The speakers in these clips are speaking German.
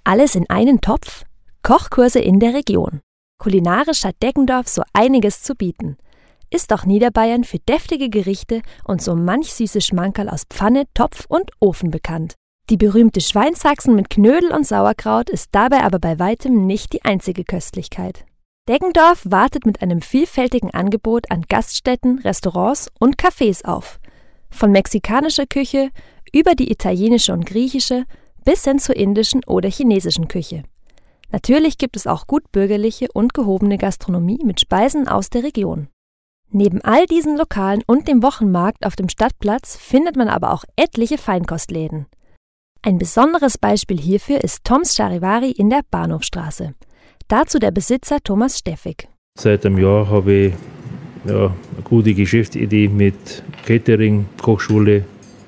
Alles in einen Topf? Kochkurse in der Region. Kulinarisch hat Deggendorf so einiges zu bieten. Ist auch Niederbayern für deftige Gerichte und so manch süße Schmankerl aus Pfanne, Topf und Ofen bekannt. Die berühmte Schweinshaxen mit Knödel und Sauerkraut ist dabei aber bei weitem nicht die einzige Köstlichkeit. Deggendorf wartet mit einem vielfältigen Angebot an Gaststätten, Restaurants und Cafés auf. Von mexikanischer Küche über die italienische und griechische bis hin zur indischen oder chinesischen Küche. Natürlich gibt es auch gut bürgerliche und gehobene Gastronomie mit Speisen aus der Region. Neben all diesen Lokalen und dem Wochenmarkt auf dem Stadtplatz findet man aber auch etliche Feinkostläden. Ein besonderes Beispiel hierfür ist Toms Charivari in der Bahnhofstraße. Dazu der Besitzer Thomas Steffig. Seit einem Jahr habe ich eine gute Geschäftsidee mit Catering, Kochschule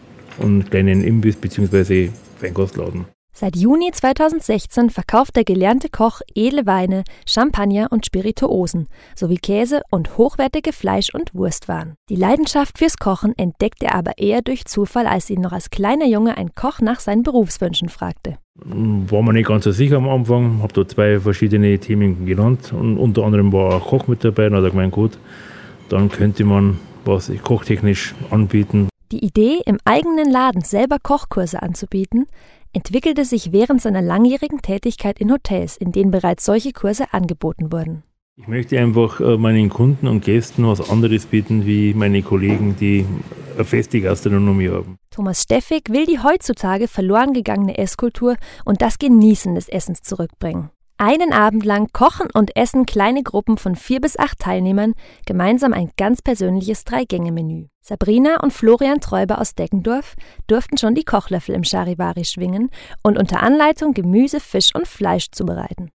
und kleinen Imbiss bzw. Feinkostladen. Seit Juni 2016 verkauft der gelernte Koch edle Weine, Champagner und Spirituosen sowie Käse und hochwertige Fleisch- und Wurstwaren. Die Leidenschaft fürs Kochen entdeckt er aber eher durch Zufall, als ihn noch als kleiner Junge ein Koch nach seinen Berufswünschen fragte. War mir nicht ganz so sicher am Anfang, habe da 2 verschiedene Themen genannt und unter anderem war auch Koch mit dabei und hat gemeint, gut, dann könnte man was kochtechnisch anbieten. Die Idee, im eigenen Laden selber Kochkurse anzubieten, entwickelte sich während seiner langjährigen Tätigkeit in Hotels, in denen bereits solche Kurse angeboten wurden. Ich möchte einfach meinen Kunden und Gästen was anderes bieten, wie meine Kollegen, die eine feste Gastronomie haben. Thomas Steffig will die heutzutage verloren gegangene Esskultur und das Genießen des Essens zurückbringen. Einen Abend lang kochen und essen kleine Gruppen von 4 bis 8 Teilnehmern gemeinsam ein ganz persönliches 3-Gänge-Menü. Sabrina und Florian Träuber aus Deggendorf durften schon die Kochlöffel im Charivari schwingen und unter Anleitung Gemüse, Fisch und Fleisch zubereiten.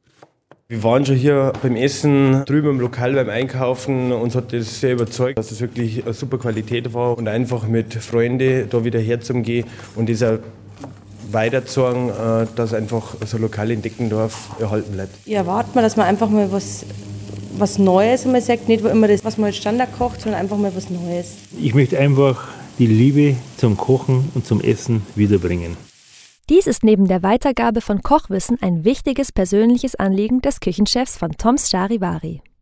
Wir waren schon hier beim Essen, drüben im Lokal beim Einkaufen. Uns hat das sehr überzeugt, dass es wirklich eine super Qualität war und einfach mit Freunden da wieder herzugehen und dieser weiterzusagen, dass einfach so ein Lokal in Deggendorf erhalten bleibt. Ja, erwartet man, dass man einfach mal was Neues immer sagt, nicht immer das, was man als Standard kocht, sondern einfach mal was Neues. Ich möchte einfach die Liebe zum Kochen und zum Essen wiederbringen. Dies ist neben der Weitergabe von Kochwissen ein wichtiges persönliches Anliegen des Küchenchefs von Toms Charivari.